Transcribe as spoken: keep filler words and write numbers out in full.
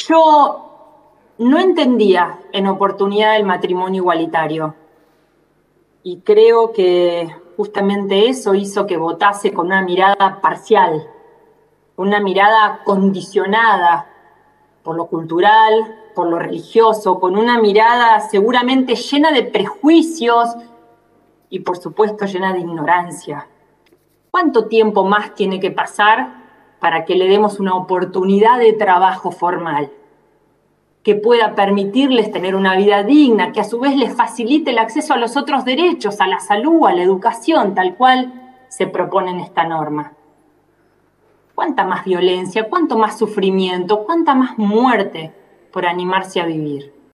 Yo no entendía en oportunidad el matrimonio igualitario y creo que justamente eso hizo que votase con una mirada parcial, una mirada condicionada por lo cultural, por lo religioso, con una mirada seguramente llena de prejuicios y por supuesto llena de ignorancia. ¿Cuánto tiempo más tiene que pasar para que le demos una oportunidad de trabajo formal que pueda permitirles tener una vida digna, que a su vez les facilite el acceso a los otros derechos, a la salud, a la educación, tal cual se propone en esta norma? ¿Cuánta más violencia, cuánto más sufrimiento, cuánta más muerte por animarse a vivir?